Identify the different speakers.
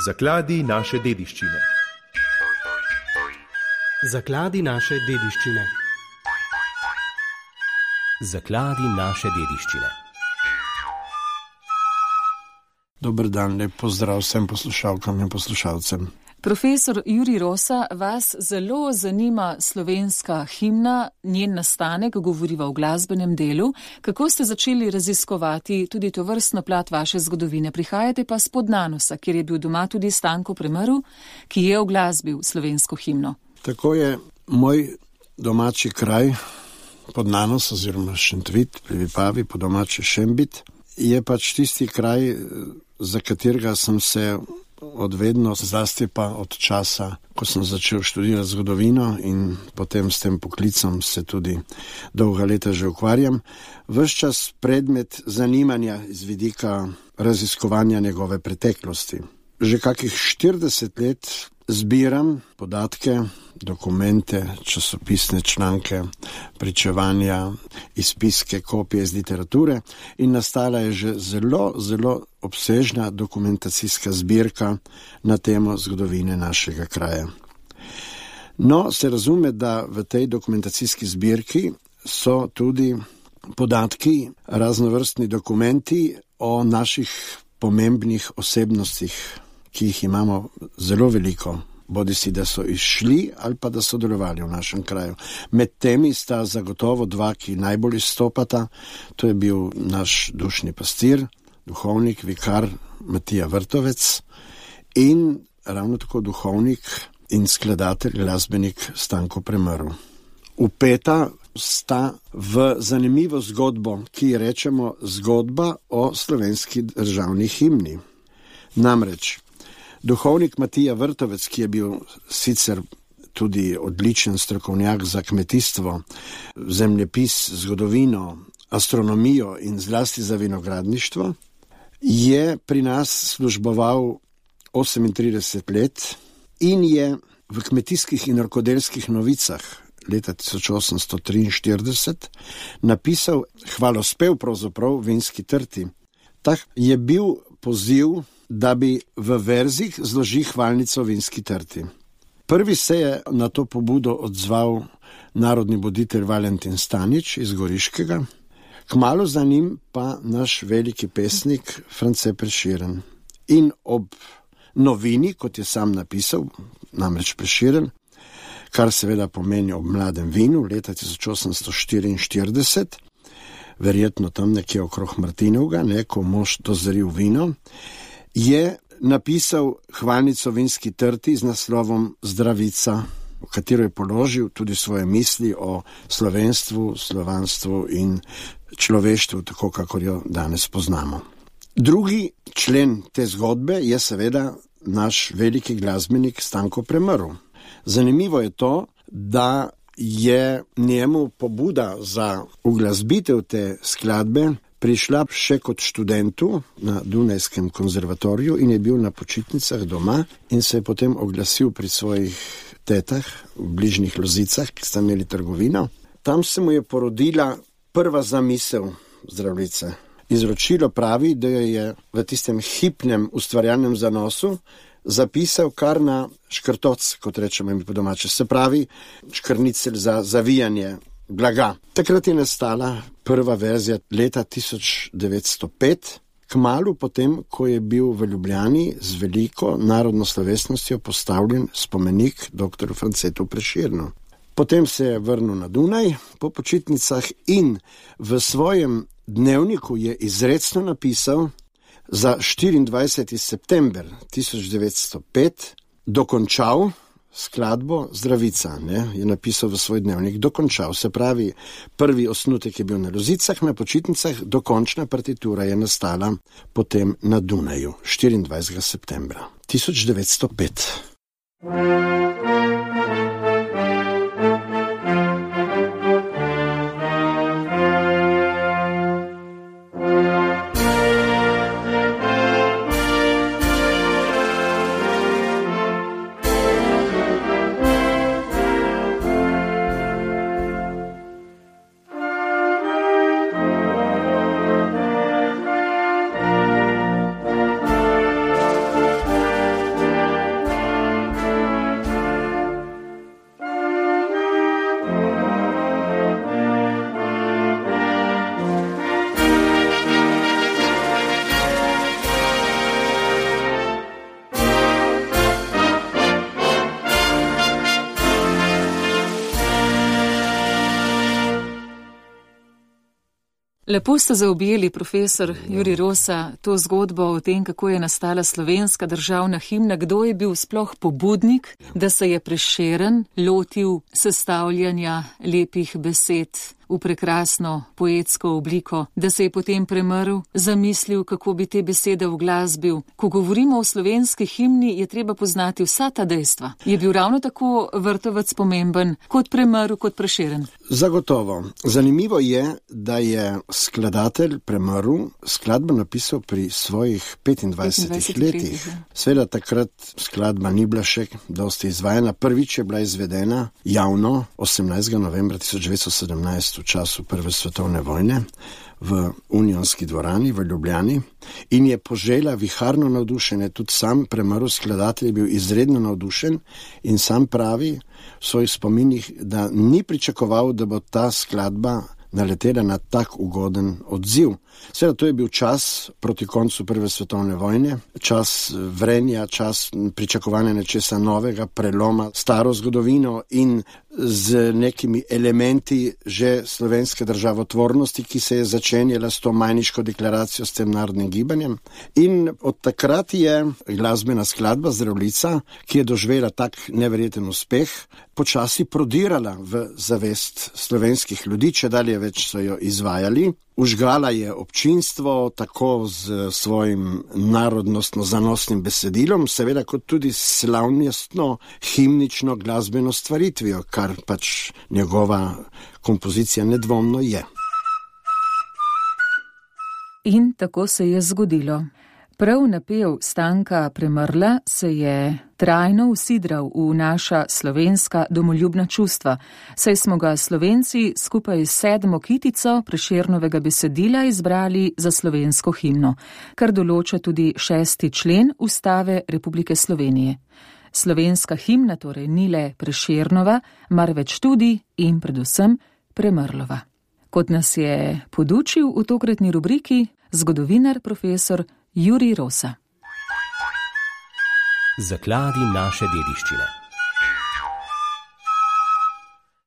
Speaker 1: Zakladi naše dediščine.
Speaker 2: Zakladi naše dediščine.
Speaker 3: Zakladi naše dediščine.
Speaker 4: Dober dan, lep pozdrav vsem poslušalkam in poslušalcem.
Speaker 5: Profesor Jurij Rosa, vas zelo zanima slovenska himna, njen nastanek, govoriva o glasbenem delu. Kako ste začeli raziskovati tudi to vrstno plat vaše zgodovine? Prihajate pa s Podnanosa, kjer je bil doma tudi Stanko Premrl, ki je uglasbil slovensko himno.
Speaker 4: Tako je moj domači kraj, Podnanos oziroma Šentvid, pri Vipavi, po domači Šembit, je pač tisti kraj, za katerega sem se odvedno, zlasti pa od časa, ko sem začel študirati zgodovino in potem s tem poklicom se tudi dolga leta že ukvarjam, ves čas predmet zanimanja iz vidika raziskovanja njegove preteklosti. Že kakih 40 let zbiram podatke, dokumente, časopisne članke, pričevanja, izpiske, kopije iz literature in nastala je že zelo obsežna dokumentacijska zbirka na temo zgodovine našega kraja. No, se razume, da v tej dokumentacijski zbirki so tudi podatki, raznovrstni dokumenti o naših pomembnih osebnostih, ki jih imamo zelo veliko, bodisi da so izšli ali pa da so delovali v našem kraju. Med temi sta zagotovo dva, ki najbolj izstopata. To je bil naš dušni pastir, duhovnik, vikar Matija Vrtovec in ravno tako duhovnik in skladatelj, glasbenik Stanko Premrl. Vpeta sta v zanimivo zgodbo, ki ji rečemo zgodba o slovenski državni himni. Namreč duhovnik Matija Vrtovec, ki je bil sicer tudi odličen strokovnjak za kmetijstvo, zemljepis, zgodovino, astronomijo in zlasti za vinogradništvo, je pri nas služboval 38 let in je v Kmetijskih in rokodelskih novicah leta 1843 napisal hvalospev pravzaprav vinski trti. Tak je bil poziv, da bi v verzih zložil hvalnico vinski trti. Prvi se je na to pobudo odzval narodni buditelj Valentin Stanič iz Goriškega, kmalu za njim pa naš veliki pesnik France Prešeren. In ob novini, kot je sam napisal, namreč Prešeren, kar seveda pomeni ob mladem vinu, leta 1844, verjetno tam nekje okrog Martinovga, ko mož dozoril vino, je napisal hvalnico vinski trti z naslovom Zdravica, v katero je položil tudi svoje misli o slovenstvu, slovanstvu in človeštvu, tako kakor jo danes poznamo. Drugi člen te zgodbe je seveda naš veliki glasbenik Stanko Premrl. Zanimivo je to, da je njemu pobuda za uglasbitev te skladbe prišla še kot študentu na Dunajskem konzervatoriju in je bil na počitnicah doma in se je potem oglasil pri svojih tetah v bližnjih Lozicah, ki sta imeli trgovino. Tam se mu je porodila prva zamisel Zdravljice. Izročilo pravi, da jo je v tistem hipnem ustvarjalnem zanosu zapisal kar na škrtoc, kot rečemo mi po domače, se pravi škrnicel za zavijanje blaga. Takrat je nastala prva verzija leta 1905, kmalu potem, ko je bil v Ljubljani z veliko narodno slovesnostjo postavljen spomenik dr. Francetu Prešernu. Potem se je vrnil na Dunaj po počitnicah in v svojem dnevniku je izrecno napisal za 24. september 1905 dokončal skladbo Zdravica, je napisal v svoj dnevnik, dokončal, se pravi, prvi osnutek je bil na Lozicah, na počitnicah, dokončna partitura je nastala potem na Dunaju, 24. septembra 1905.
Speaker 5: Lepo ste zaobjeli, profesor Jurij Rosa, to zgodbo o tem, kako je nastala slovenska državna himna, kdo je bil sploh pobudnik, da se je Prešeren lotil sestavljanja lepih besed v prekrasno poetsko obliko, da se je potem premrl, zamislil, kako bi te besede uglasbil. Ko govorimo o slovenski himni, je treba poznati vsa ta dejstva. Je bil ravno tako Vrtovec pomemben, kot Premrl, kot Prešeren?
Speaker 4: Zagotovo. Zanimivo je, da je skladatelj Premrl skladbo napisal pri svojih 25 letih. Seveda takrat skladba ni bila še dosti izvajana. Prvič je bila izvedena javno 18. novembra 1917 v času Prve svetovne vojne v Unionski dvorani v Ljubljani in je požela viharno navdušenje. Tudi sam Premrl skladatelj je bil izredno navdušen in sam pravi v svojih spominih, da ni pričakoval, da bo ta skladba naletela na tak ugoden odziv. Seveda to je bil čas proti koncu Prve svetovne vojne, čas vrenja, čas pričakovanja nečesa novega, preloma staro zgodovino in z nekimi elementi že slovenske državotvornosti, ki se je začenjala s to Majniško deklaracijo, s tem narodnim gibanjem. In od takrat je glasbena skladba Zdravljica, ki je doživela tak neverjeten uspeh, počasi prodirala v zavest slovenskih ljudi, čedalje več so jo izvajali. Užgala je občinstvo tako z svojim narodnostno zanosnim besedilom, seveda kot tudi slavnostno himnično glasbeno stvaritvijo, kar pač njegova kompozicija nedvomno je.
Speaker 5: In tako se je zgodilo. Prav napev Stanka Premrla se je trajno usidral v naša slovenska domoljubna čustva, saj smo ga Slovenci skupaj s 7. kitico Prešernovega besedila izbrali za slovensko himno, kar določa tudi 6. člen Ustave Republike Slovenije. Slovenska himna torej ni le Prešernova, marveč tudi in predvsem Premrlova. Kot nas je podučil v tokratni rubriki zgodovinar profesor Jurij Rosa.
Speaker 3: Zakladi naše dediščine.